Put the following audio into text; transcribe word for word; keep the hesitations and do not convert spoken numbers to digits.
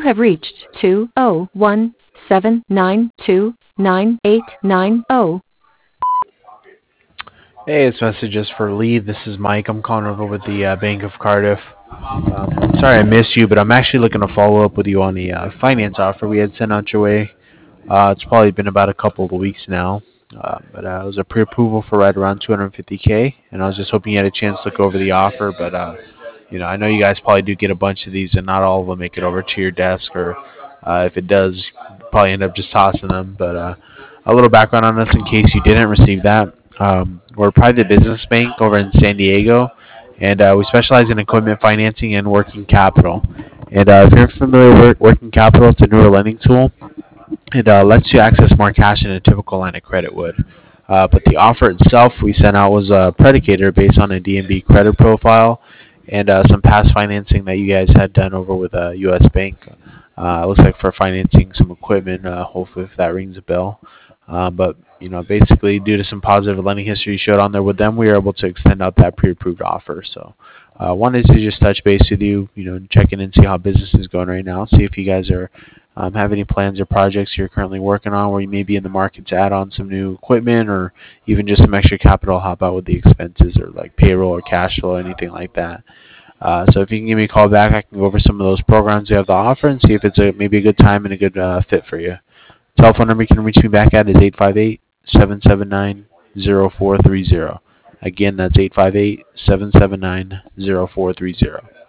have reached two zero one seven nine two nine eight nine zero. Hey, this message is for Lee. This is Mike. I'm calling over with the uh, Bank of Cardiff. Um, sorry I missed you, but I'm actually looking to follow up with you on the uh, finance offer we had sent out your way. Uh, it's probably been about a couple of weeks now, uh, but uh, it was a pre-approval for right around two hundred fifty k, and I was just hoping you had a chance to look over the offer. But uh, you know, I know you guys probably do get a bunch of these, and not all of them make it over to your desk, or uh, if it does, you probably end up just tossing them. But uh, a little background on us in case you didn't receive that. Um, we're a private business bank over in San Diego, and uh, we specialize in equipment financing and working capital. And uh, if you're familiar with working capital, it's a newer lending tool. It uh, lets you access more cash than a typical line of credit would. Uh, but the offer itself we sent out was uh, predicated based on a D N B credit profile and uh, some past financing that you guys had done over with a U S bank. Uh, it looks like for financing some equipment, uh, hopefully if that rings a bell. Uh, but, you know, basically due to some positive lending history you showed on there with them, we were able to extend out that pre-approved offer. So uh, wanted to just touch base with you, you know, check in and see how business is going right now, see if you guys are um, have any plans or projects you're currently working on where you may be in the market to add on some new equipment or even just some extra capital, help out with the expenses or like payroll or cash flow, anything like that. Uh, so if you can give me a call back, I can go over some of those programs you have to offer and see if it's a, maybe a good time and a good uh, fit for you. Telephone number you can reach me back at is eight five eight, seven seven nine, zero four three zero. Again, that's eight five eight, seven seven nine, zero four three zero.